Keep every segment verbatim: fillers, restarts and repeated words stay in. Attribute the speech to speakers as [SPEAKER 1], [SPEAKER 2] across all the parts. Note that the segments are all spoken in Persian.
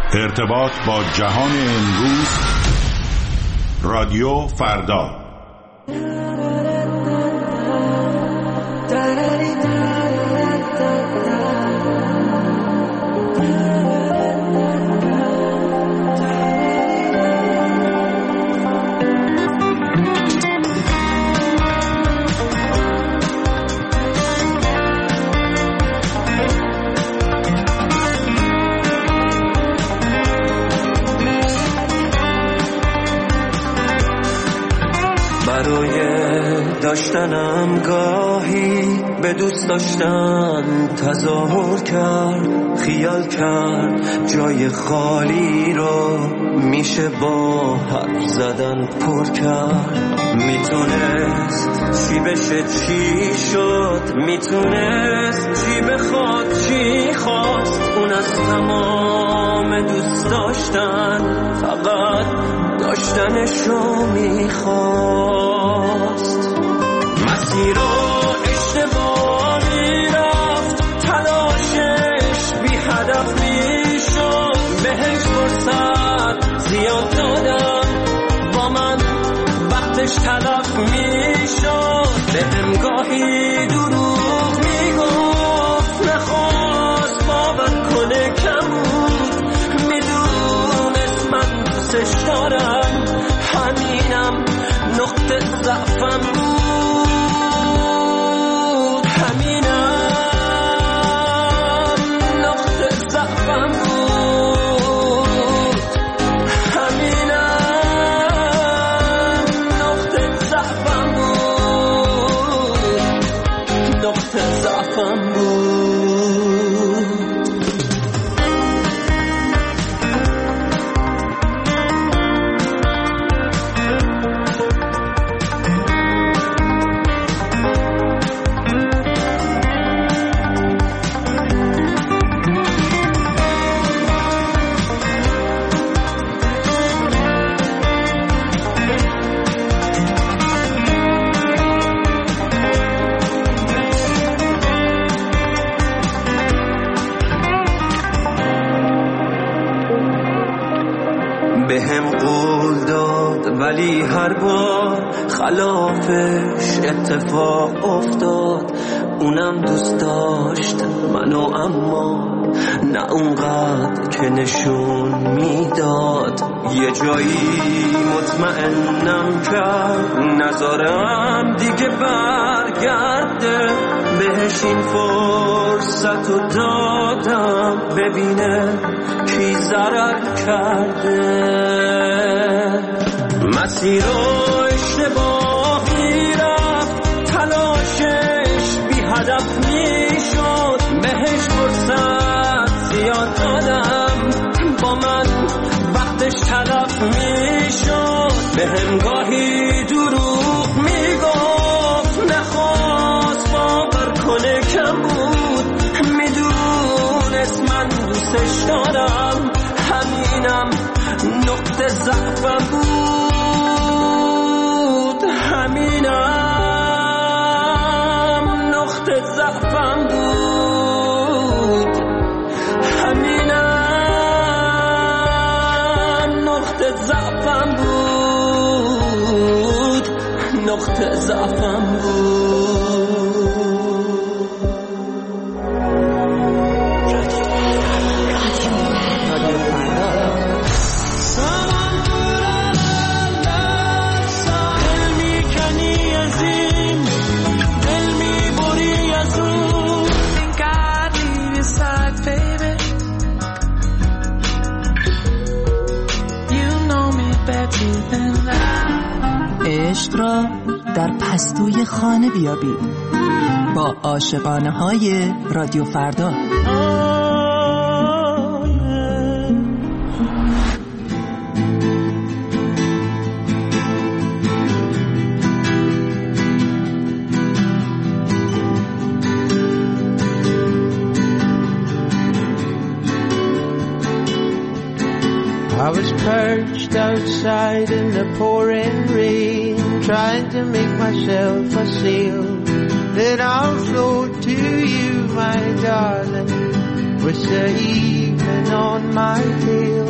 [SPEAKER 1] ارتباط با جهان امروز، رادیو فردا.
[SPEAKER 2] داشتنم گاهی به دوست داشتن تظاهر کرد، خیال کرد جای خالی رو میشه با حرف زدن پر کرد. میتونست چی بشه چی شد، میتونست چی بخواد چی خواست. اون از تمام دوست داشتن فقط داشتنشو میخواست. مسیر و اشتباهی رفت، تلاشش بی هدف میشد. بهش فرصت زیاد دادم، با من وقتش تلف میشد. بهم گاهی دروغ میگفت، نخواست باور کنه کم بود. میدونست من دوستش دارم، همینم نقطه ضعفم بود. بهم قول داد ولی هر بار خلافش اتفاق افتاد. اونم دوست داشت منو، اما نه اونقدر که نشون میداد. یه جایی مطمئنم کرد نذارم دیگه برگرده. بهش این فرصت رو دادم ببینه کی ضرر کرده. مسیر و اشتباهی رفت، تلاشش بی هدف میشد. بهش فرصت زیاد دادم، با من وقتش تلف میشد. بهم گاهی دروغ میگفت، نخواست باور کنه کم بود. میدونست من دوستش دارم، همینم نقطه ضعفم بود. همینم نقطه ضعفم بود. همینم نقطه ضعفم بود. نقطه ضعفم بود.
[SPEAKER 3] عشق را در پستوی خانه بیابید با عاشقانه های رادیو فردا.
[SPEAKER 4] I was perched outside in the pouring rain, trying to make myself a sail that I'll float to you, my darling, with the evening on my tail.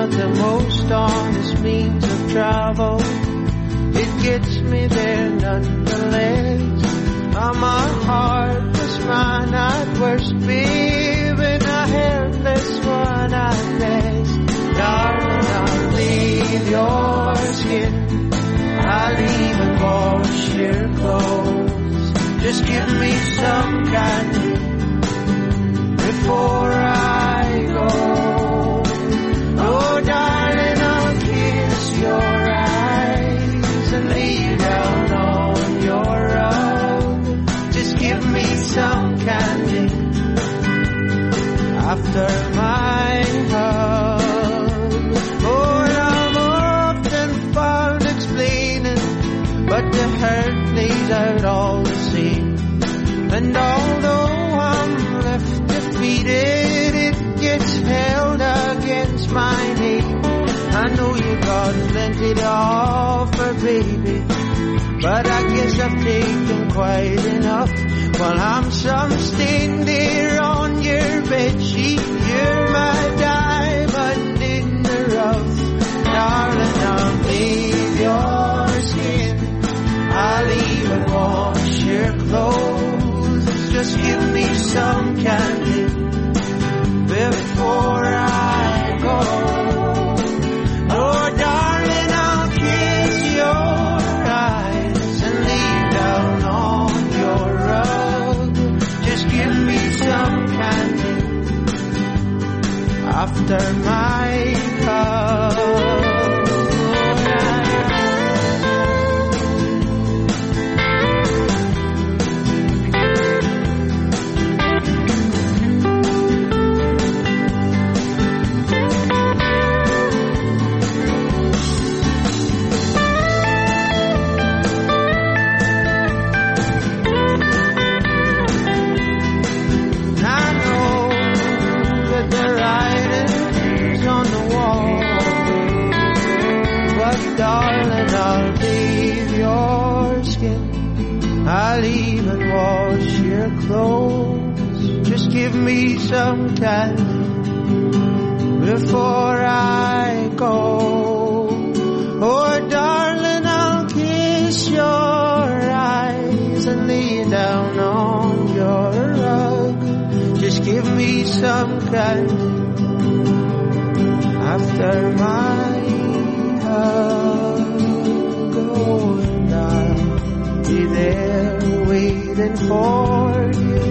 [SPEAKER 4] not the most honest means of travel, it gets me there nonetheless. Oh, my heart was mine at worst, baby, a helpless one at best. Darling, I'll leave your skin, I'll even wash your clothes. Just give me some candy before I go. Oh, darling, I'll kiss your eyes and lay you down on your rug. Just give me some candy after my hug. Oh, I'm often found explaining, but the hurt lays out all the same. And although I'm left defeated, it gets held against my name. I know you got plenty to offer, baby, but I guess I've taken quite enough. While I'm some stain there on your bedsheet, you're my diamond in the rough. Darling, I'll leave your skin, I'll even wash your clothes. Just give me some candy before I go. Oh, darling, I'll kiss your eyes and lay down on your rug. Just give me some candy after my hug. Darling, I'll leave your skin, I'll even wash your clothes. Just give me some candy before I go. Oh, darling, I'll kiss your eyes and lay down on your rug. Just give me some candy after my and I'll be there waiting for you.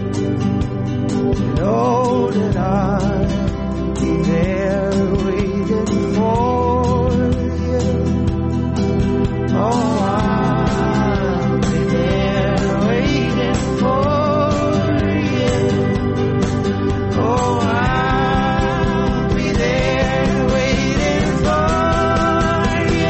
[SPEAKER 4] Know that I'll be there waiting for you. Oh, I'll be there waiting for you. Oh, I'll be there waiting for you.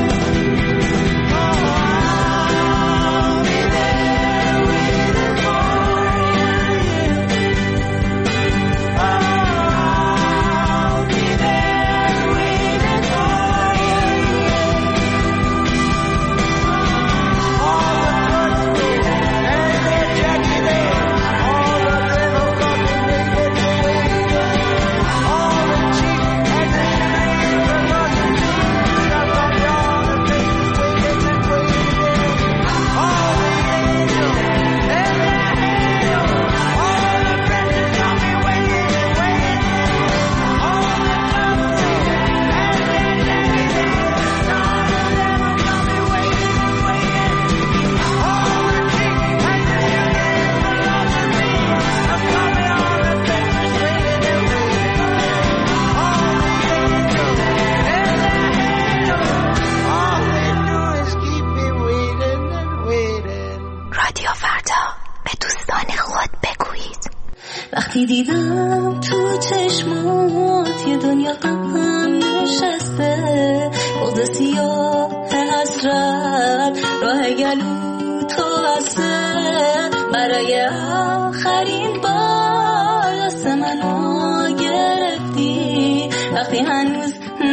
[SPEAKER 5] وقتی دیدم تو چشمات یه دنیا غم نشسته، بغض سیاه حسرت راه گلو تو بسته، برای آخرین بار دست منو گرفتی، وقتی هنوز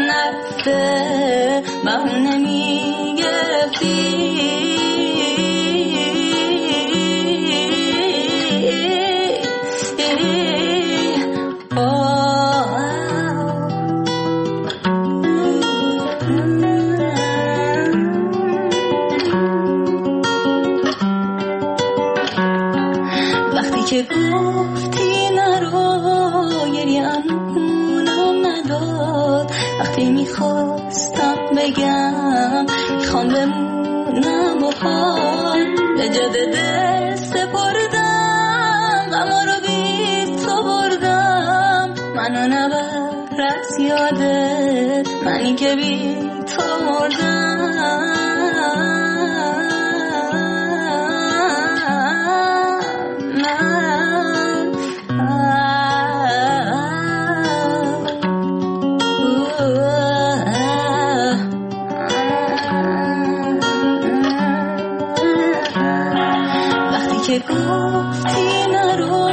[SPEAKER 5] نرفته بهونه میگرفتی. وقتی میخواستم بگم میخوام بمونم و حال به جاد دل سپردم اما رو بی تو بردم منو نبر از یادت منی که بی تو مردم که گفتی نرو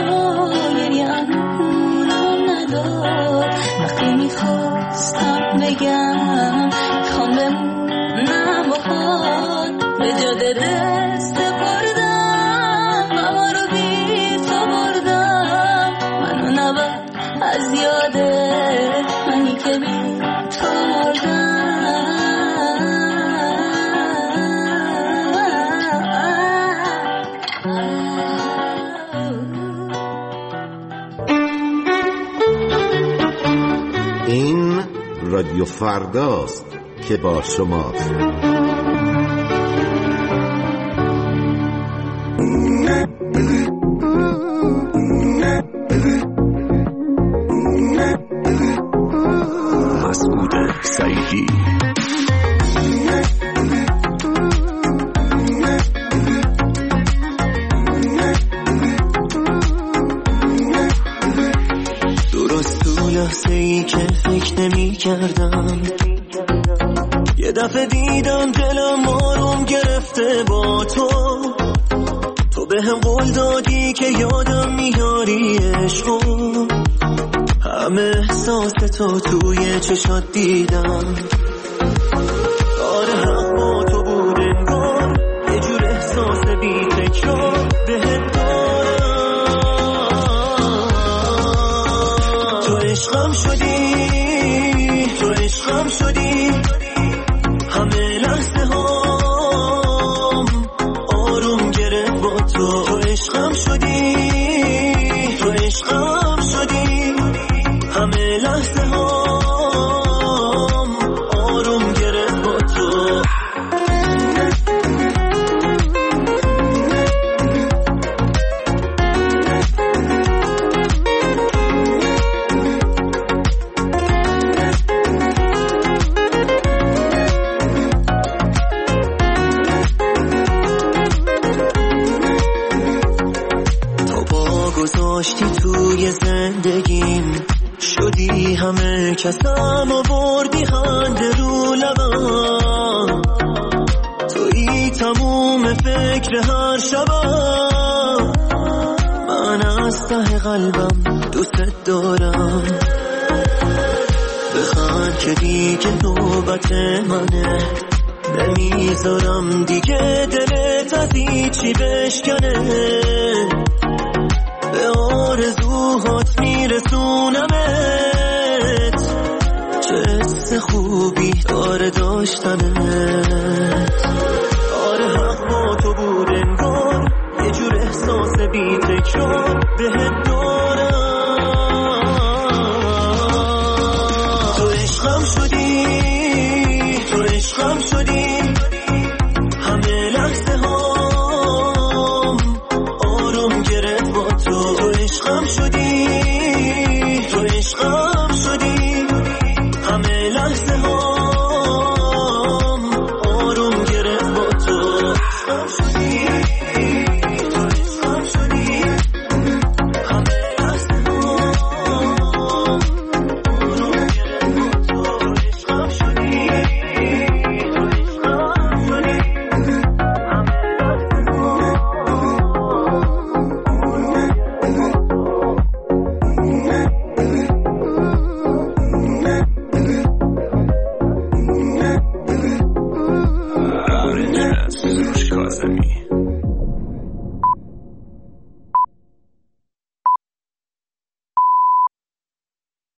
[SPEAKER 5] گریه‌مونم ندار وقتی میخواستم بگم میخوام بمونم و حال به جاد دست بردم اما رو بی تو بردم منو نبر از یادت منی که بی تو مردم
[SPEAKER 6] این رادیو فرداست که با شماست.
[SPEAKER 7] مسعود سعیدی
[SPEAKER 2] لحظه‌ای که فکر نمی کردم یه دفعه دیدم دلم آروم گرفته با تو تو به هم قول دادی که یادم میاری عشقو همه احساس تو توی چشات دیدم آره حق با تو بود انگار یه جور احساس بی تکرار بهت دارم تو عشقم شدی تو عشقم شدی همه لحظه هام آروم گرفت با تو تو عشقم شدی تو عشقم شدی همه لحظه هام آروم گرفت با تو گذاشتی توی زندگیم شدی همه کسم آوردی خنده رو لبم توی تموم فکر هر شبم من از ته قلبم دوست دارم بخند که دیگه نوبت منه نمیذارم دیگه دلت از هیچی بشکنه به آرزوهات میرسونمت چه حس خوبی داره داشتنت آره حق با تو بود انگار یه جور احساس بی تکرار بهت دار